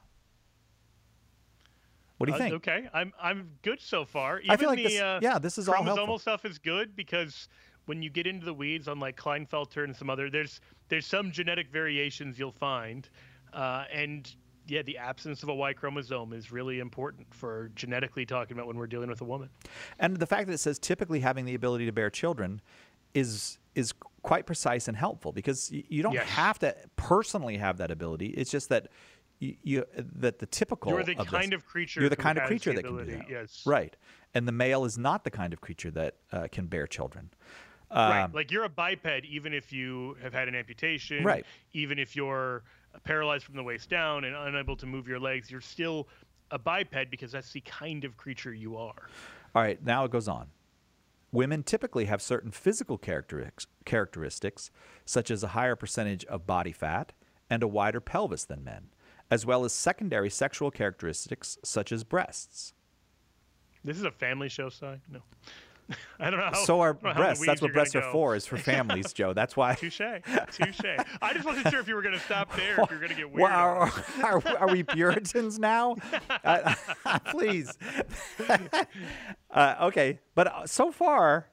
What do you Uh, think? Okay, I'm I'm good so far. I feel Even like the, this- uh, yeah, this is all chromosomal helpful. stuff is good because when you get into the weeds on like Klinefelter and some other, there's there's some genetic variations you'll find, uh, and yeah, the absence of a Y chromosome is really important for genetically talking about when we're dealing with a woman. And the fact that it says typically having the ability to bear children is is quite precise and helpful because you, you don't Yes. have to personally have that ability. It's just that you, you that the typical You're the of kind this- of creature you're the who kind of has creature the that can do ability, that. yes. Right. And the male is not the kind of creature that uh, can bear children. Right, Um, like you're a biped even if you have had an amputation. Right. Even if you're paralyzed from the waist down and unable to move your legs, you're still a biped because that's the kind of creature you are. All right, now it goes on. Women typically have certain physical characteristics, characteristics, such as a higher percentage of body fat and a wider pelvis than men, as well as secondary sexual characteristics such as breasts. This is a family show, Si? No. I don't know. How, So are how breasts. Louise That's what you're breasts gonna are go. for, is for families, Joe. That's why. Touche. Touche. I just wasn't sure if you were going to stop there, if you were going to get weird. Well, on are, us. are, are we Puritans now? uh, please. uh, okay, but uh, so far,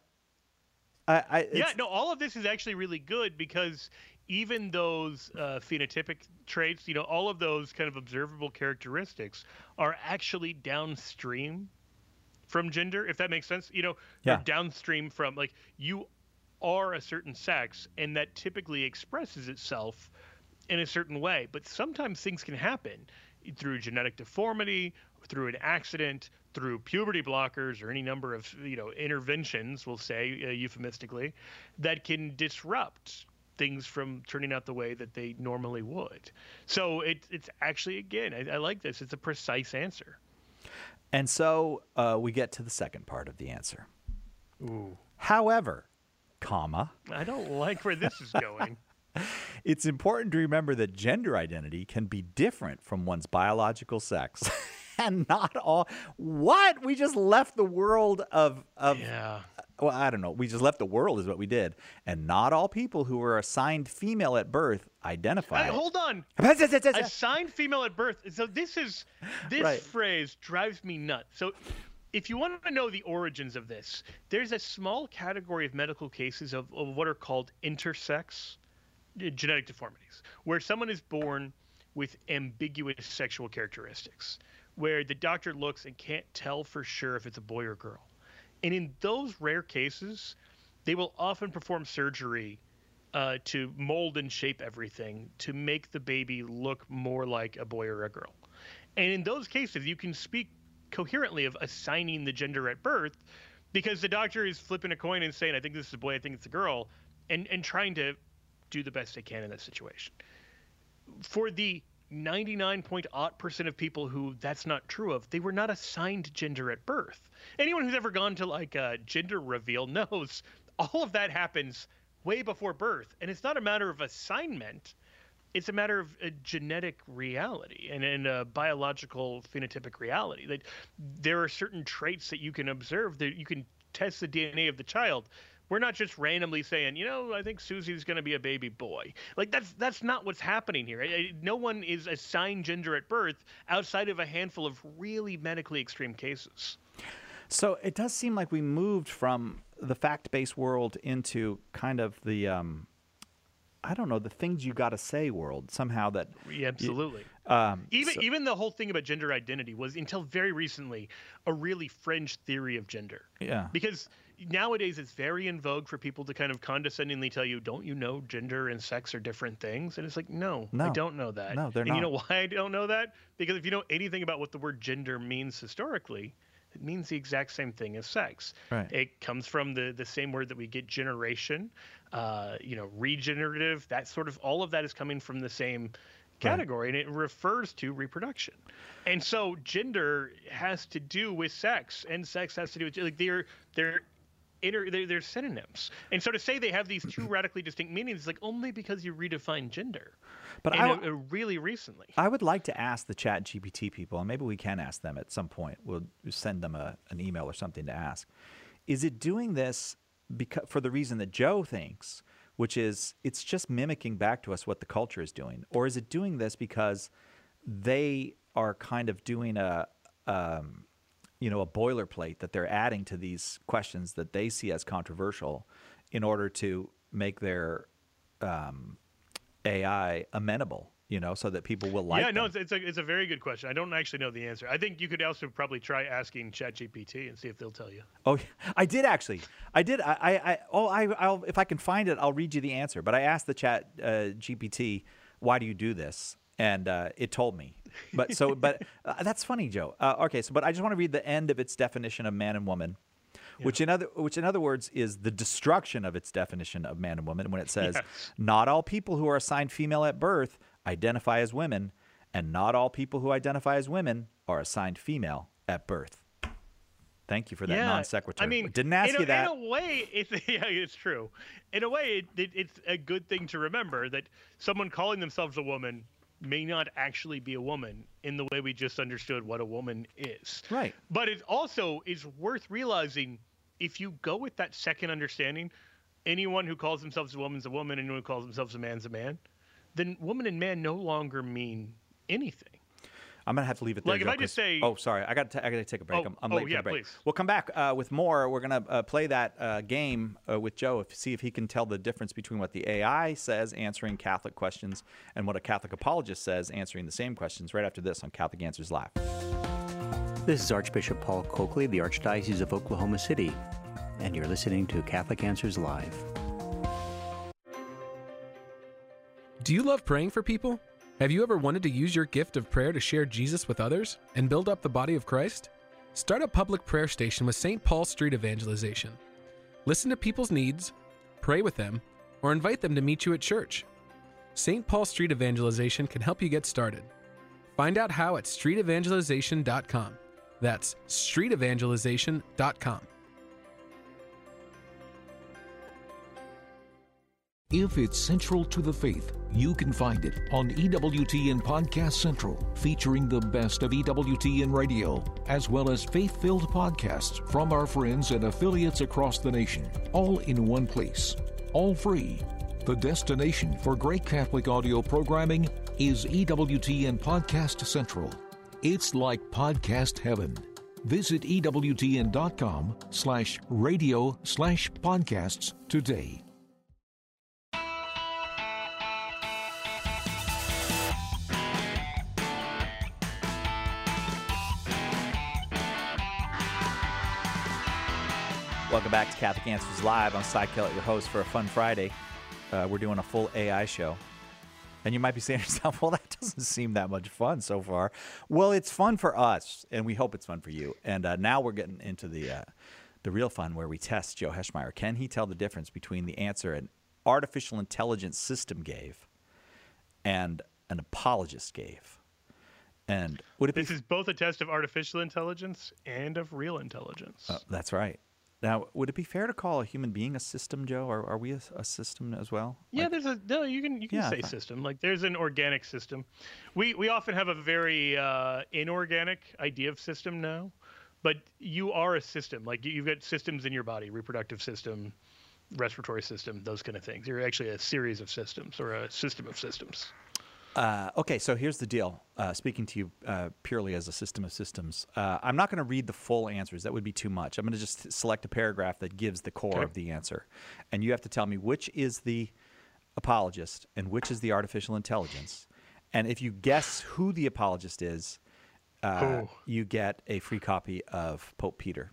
I, I Yeah, it's- no, all of this is actually really good because even those uh, phenotypic traits, you know, all of those kind of observable characteristics are actually downstream from gender, if that makes sense. You know, Yeah. they're downstream from, like, you are a certain sex, and that typically expresses itself in a certain way. But sometimes things can happen through genetic deformity, through an accident, through puberty blockers, or any number of, you know, interventions, we'll say uh, euphemistically, that can disrupt things from turning out the way that they normally would. So it, it's actually, again, I, I like this. It's a precise answer. And so uh, we get to the second part of the answer. Ooh. However, comma, I don't like where this is going. it's important to remember that gender identity can be different from one's biological sex. And not all. What? We just left the world of of. Yeah. Well, I don't know. We just left the world is what we did. And not all people who were assigned female at birth identify. Hey, hold on. it. Assigned female at birth. So this is this Right. phrase drives me nuts. So if you want to know the origins of this, there's a small category of medical cases of, of what are called intersex uh, genetic deformities, where someone is born with ambiguous sexual characteristics, where the doctor looks and can't tell for sure if it's a boy or girl. And in those rare cases, they will often perform surgery uh, to mold and shape everything to make the baby look more like a boy or a girl. And in those cases, you can speak coherently of assigning the gender at birth because the doctor is flipping a coin and saying, I think this is a boy, I think it's a girl, and, and trying to do the best they can in that situation. For the ninety-nine point zero percent of people who that's not true of, they were not assigned gender at birth. Anyone who's ever gone to like a gender reveal knows all of that happens way before birth. And it's not a matter of assignment. It's a matter of a genetic reality and, and a biological phenotypic reality. That there are certain traits that you can observe, that you can test the D N A of the child. We're not just randomly saying, you know, I think Susie's going to be a baby boy. Like, that's that's not what's happening here. I- I- No one is assigned gender at birth outside of a handful of really medically extreme cases. So it does seem like we moved from the fact-based world into kind of the, um, I don't know, the things you got to say world somehow that. Yeah, absolutely. Um, Even so- even the whole thing about gender identity was, until very recently, a really fringe theory of gender. Yeah. Because nowadays it's very in vogue for people to kind of condescendingly tell you, don't you know gender and sex are different things? And it's like, no, I No. don't know that. No, they're and you know not. why I don't know that? Because if you know anything about what the word gender means historically, it means the exact same thing as sex. Right. It comes from the, the same word that we get generation, uh, you know, regenerative, that sort of, all of that is coming from the same category, and it refers to reproduction. And so gender has to do with sex, and sex has to do with, like, they're they're inter, they're, they're synonyms. And so to say they have these two radically distinct meanings is like only because you redefine gender. But and I- uh, uh, really recently. I would like to ask the Chat G P T people, and maybe we can ask them at some point. We'll send them a, an email or something to ask. Is it doing this because, for the reason that Joe thinks, which is it's just mimicking back to us what the culture is doing? Or is it doing this because they are kind of doing a, um, you know, a boilerplate that they're adding to these questions that they see as controversial in order to make their um, A I amenable, you know, so that people will like yeah, them. no, it's, it's, a, it's a very good question. I don't actually know the answer. I think you could also probably try asking ChatGPT and see if they'll tell you. Oh, I did actually. I did. I, I, I oh, I, I'll, if I can find it, I'll read you the answer. But I asked the Chat uh, G P T, "Why do you do this?" And uh, it told me. But so, but uh, that's funny, Joe. Uh, okay, so but I just want to read the end of its definition of man and woman, which in other, which in other words is the destruction of its definition of man and woman. When it says, Yes. "Not all people who are assigned female at birth identify as women, and not all people who identify as women are assigned female at birth." Thank you for that Yeah, non sequitur. I mean, didn't ask in you a, that. In a way, it's yeah, it's true. In a way, it, it, it's a good thing to remember that someone calling themselves a woman may not actually be a woman in the way we just understood what a woman is. Right. But it also is worth realizing if you go with that second understanding, anyone who calls themselves a woman's a woman, anyone who calls themselves a man's a man, then woman and man no longer mean anything. I'm gonna have to leave it there. Like if Joe, I just 'cause- say, oh, sorry, I got to, I got to take a break. Oh, I'm, I'm oh, late yeah, for the break. please. We'll come back uh, with more. We're gonna uh, play that uh, game uh, with Joe, if, see if he can tell the difference between what the A I says answering Catholic questions and what a Catholic apologist says answering the same questions. Right after this on Catholic Answers Live. This is Archbishop Paul Coakley of the Archdiocese of Oklahoma City, and you're listening to Catholic Answers Live. Do you love praying for people? Have you ever wanted to use your gift of prayer to share Jesus with others and build up the body of Christ? Start a public prayer station with Saint Paul Street Evangelization. Listen to people's needs, pray with them, or invite them to meet you at church. Saint Paul Street Evangelization can help you get started. Find out how at street evangelization dot com. That's street evangelization dot com. If it's central to the faith, you can find it on E W T N Podcast Central, featuring the best of E W T N Radio, as well as faith-filled podcasts from our friends and affiliates across the nation, all in one place, all free. The destination for great Catholic audio programming is E W T N Podcast Central. It's like podcast heaven. Visit E W T N dot com slash radio slash podcasts today. Welcome back to Catholic Answers Live. I'm Cy Kellett, your host for a fun Friday. Uh, we're doing a full A I show. And you might be saying to yourself, well, that doesn't seem that much fun so far. Well, it's fun for us, and we hope it's fun for you. And uh, now we're getting into the uh, the real fun where we test Joe Heschmeyer. Can he tell the difference between the answer an artificial intelligence system gave and an apologist gave? And would it be... This is both a test of artificial intelligence and of real intelligence. Uh, that's right. Now, would it be fair to call a human being a system, Joe? Are, are we a, a system as well? Yeah, Like- there's a no. You can you can Yeah, say fine. system. Like there's an organic system. We we often have a very uh, inorganic idea of system now, but you are a system. Like you- you've got systems in your body, reproductive system, respiratory system, those kind of things. You're actually a series of systems or a system of systems. Uh, okay, so here's the deal. Uh, speaking to you uh, purely as a system of systems, uh, I'm not going to read the full answers. That would be too much. I'm going to just select a paragraph that gives the core Okay. of the answer. And you have to tell me which is the apologist and which is the artificial intelligence. And if you guess who the apologist is, uh, Oh. you get a free copy of Pope Peter.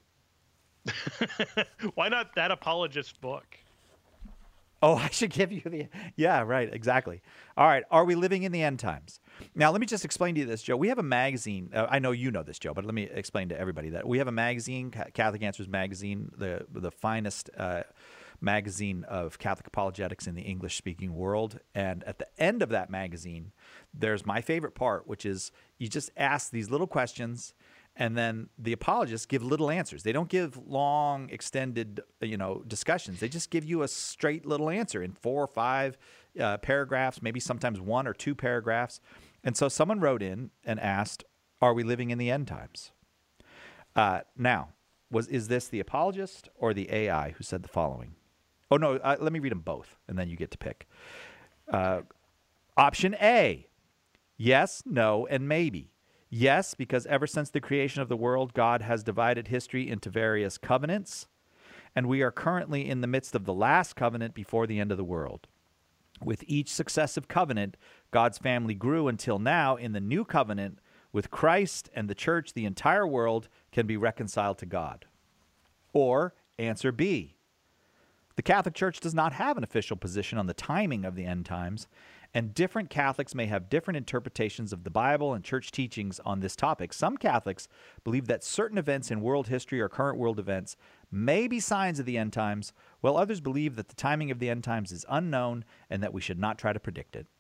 Why not that apologist book? Oh, I should give you the... Yeah, right, exactly. All right, are we living in the end times? Now, let me just explain to you this, Joe. We have a magazine. Uh, I know you know this, Joe, but let me explain to everybody that we have a magazine, Ca- Catholic Answers Magazine, the the finest uh, magazine of Catholic apologetics in the English-speaking world. And at the end of that magazine, there's my favorite part, which is you just ask these little questions, and then the apologists give little answers. They don't give long, extended, you know, discussions. They just give you a straight little answer in four or five uh, paragraphs, maybe sometimes one or two paragraphs. And so someone wrote in and asked, are we living in the end times? Uh, now, was is this the apologist or the A I who said the following? Oh, no, uh, let me read them both, and then you get to pick. Uh, option A, yes, no, and maybe. Yes, because ever since the creation of the world, God has divided history into various covenants, and we are currently in the midst of the last covenant before the end of the world. With each successive covenant, God's family grew until now in the new covenant, with Christ and the church, the entire world can be reconciled to God. Or answer B, the Catholic Church does not have an official position on the timing of the end times, and different Catholics may have different interpretations of the Bible and church teachings on this topic. Some Catholics believe that certain events in world history or current world events may be signs of the end times, while others believe that the timing of the end times is unknown and that we should not try to predict it.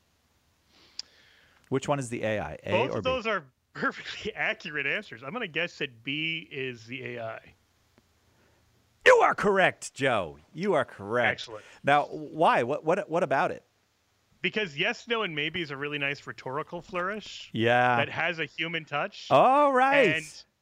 Which one is the A I? A Both or of B? those are perfectly accurate answers. I'm going to guess that B is the A I. You are correct, Joe. You are correct. Excellent. Now, why? What? What? What about it? Because yes, no, and maybe is a really nice rhetorical flourish. Yeah. That has a human touch. All right. And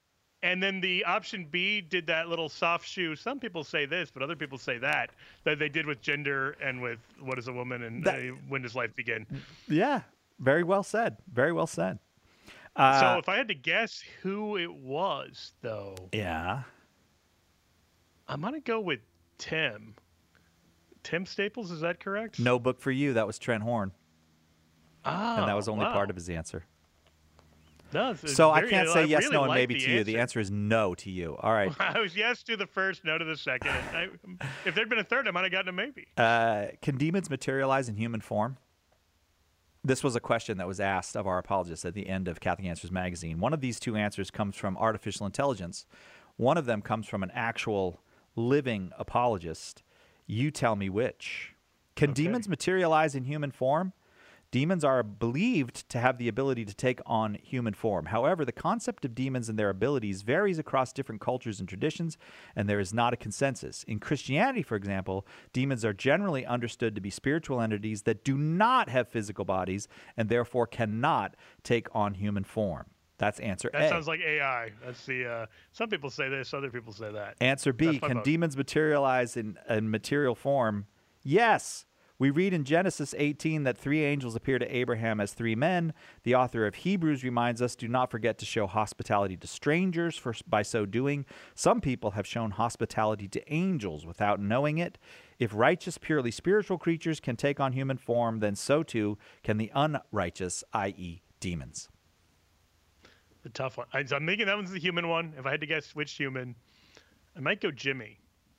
And then the option B did that little soft shoe. Some people say this, but other people say that, that they did with gender and with what is a woman and that, uh, when does life begin. Yeah, very well said. Very well said. Uh, so if I had to guess who it was, though. Yeah. I'm going to go with Tim. Tim Staples, is that correct? No book for you. That was Trent Horn. Oh, and that was only wow. part of his answer. No, it's, it's so very, I can't say I yes, really no, and like maybe the to you. answer. The answer is no to you. All right. I was yes to the first, no to the second. And I, if there'd been a third, I might have gotten a maybe. Uh, can demons materialize in human form? This was a question that was asked of our apologists at the end of Catholic Answers magazine. One of these two answers comes from artificial intelligence. One of them comes from an actual living apologist. You tell me which. Can Okay. demons materialize in human form? Demons are believed to have the ability to take on human form. However, the concept of demons and their abilities varies across different cultures and traditions, and there is not a consensus. In Christianity, for example, demons are generally understood to be spiritual entities that do not have physical bodies and therefore cannot take on human form. That's answer That A. sounds like A I. That's the. Uh, some people say this, other people say that. Answer B, That's my can vote. demons materialize in, in material form? Yes. We read in Genesis eighteen that three angels appear to Abraham as three men. The author of Hebrews reminds us, do not forget to show hospitality to strangers, for by so doing, some people have shown hospitality to angels without knowing it. If righteous, purely spiritual creatures can take on human form, then so too can the unrighteous, that is demons. The tough one. I, I'm thinking that one's the human one. If I had to guess which human, I might go Jimmy.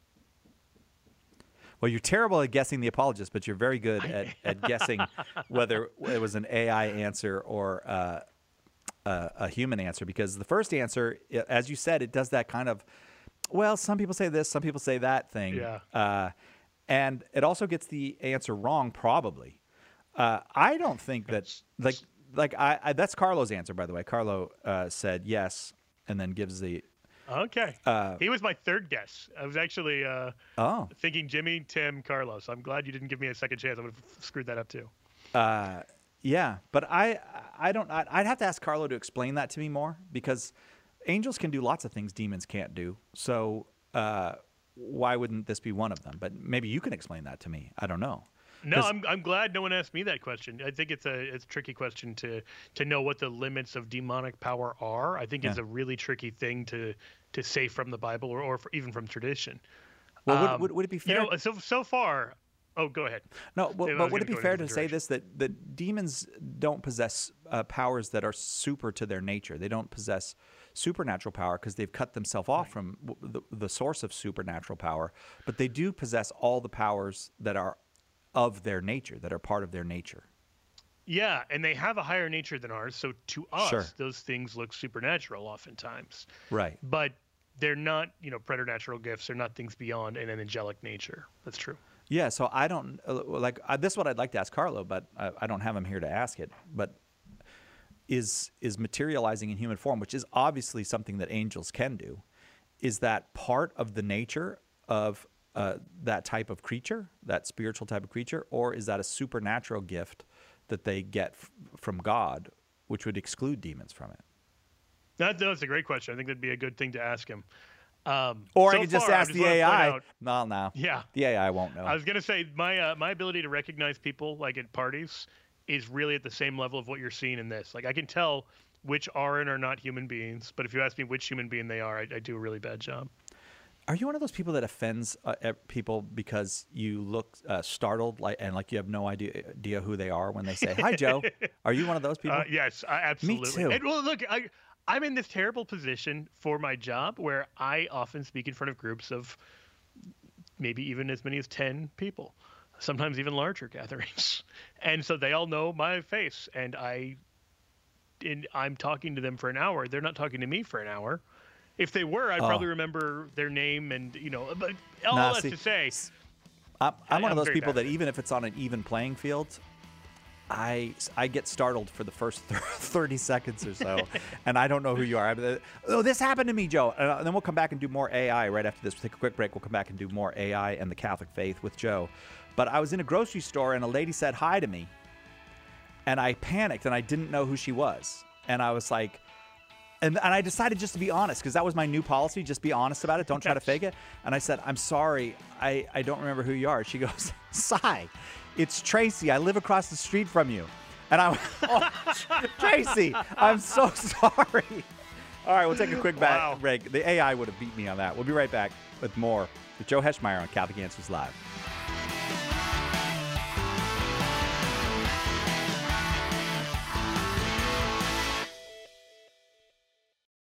Well, you're terrible at guessing the apologist, but you're very good at, at guessing whether it was an A I answer or uh, a, a human answer. Because the first answer, as you said, it does that kind of, well, some people say this, some people say that thing. Yeah. Uh, and it also gets the answer wrong, probably. Uh, I don't think that, like, like I, I that's Carlo's answer, by the way. Carlo uh, said yes, and then gives the. Okay. Uh, he was my third guess. I was actually uh, oh. thinking Jimmy, Tim, Carlos. I'm glad you didn't give me a second chance. I would have screwed that up too. Uh, yeah, but I, I don't. I'd have to ask Carlo to explain that to me more, because angels can do lots of things demons can't do. So uh, why wouldn't this be one of them? But maybe you can explain that to me. I don't know. No, I'm I'm glad no one asked me that question. I think it's a it's a tricky question to to know what the limits of demonic power are. I think it's Yeah. a really tricky thing to to say from the Bible or, or for, even from tradition. Well, would, Um, would, would it be You fair? know, so so far. Oh, go ahead. No, well, I was but would gonna it be go in a fair to different say direction. this, that, that demons don't possess uh, powers that are super to their nature? They don't possess supernatural power because they've cut themselves off from w- the, the source of supernatural power, but they do possess all the powers that are of their nature, that are part of their nature. Yeah, and they have a higher nature than ours, so to us, Sure. those things look supernatural oftentimes. Right. But they're not, you know, preternatural gifts. They're not things beyond an angelic nature. That's true. Yeah, so I don't uh, like uh, this is what I'd like to ask Carlo, but I, I don't have him here to ask it. But is is materializing in human form, which is obviously something that angels can do, is that part of the nature of uh, that type of creature, that spiritual type of creature, or is that a supernatural gift that they get f- from God, which would exclude demons from it? That, that's a great question. I think that'd be a good thing to ask him. Um, Or so I could just far, ask just the wanna A point I. out- No, no. Yeah. The A I won't know. I was gonna say my uh, my ability to recognize people like at parties is really at the same level of what you're seeing in this. Like I can tell which are and are not human beings, but if you ask me which human being they are, I, I do a really bad job. Are you one of those people that offends uh, e- people because you look uh, startled, like and like you have no idea, idea who they are when they say "Hi, Joe"? Are you one of those people? Uh, yes, I, absolutely. Me too. And, well, look, I, I'm in this terrible position for my job where I often speak in front of groups of maybe even as many as ten people, sometimes even larger gatherings, and so they all know my face, and I, and I'm talking to them for an hour. They're not talking to me for an hour. If they were, I'd Oh. probably remember their name and, you know, but all Nah, that see, to say, I'm, I'm one I'm of those very people bad that at it. even if it's on an even playing field, I, I get startled for the first thirty seconds or so, and I don't know who you are. I'm, oh, this happened to me, Joe. Uh, and then we'll come back and do more A I right after this. We'll take a quick break. We'll come back and do more A I and the Catholic faith with Joe. But I was in a grocery store, and a lady said hi to me, and I panicked, and I didn't know who she was. And I was like, And, and I decided just to be honest because that was my new policy. Just be honest about it. Don't try to fake it. And I said, I'm sorry. I, I don't remember who you are. She goes, Cy, it's Tracy. I live across the street from you. And I went, oh, Tracy, I'm so sorry. All right, we'll take a quick back Wow. break. The A I would have beat me on that. We'll be right back with more with Joe Heschmeyer on Catholic Answers Live.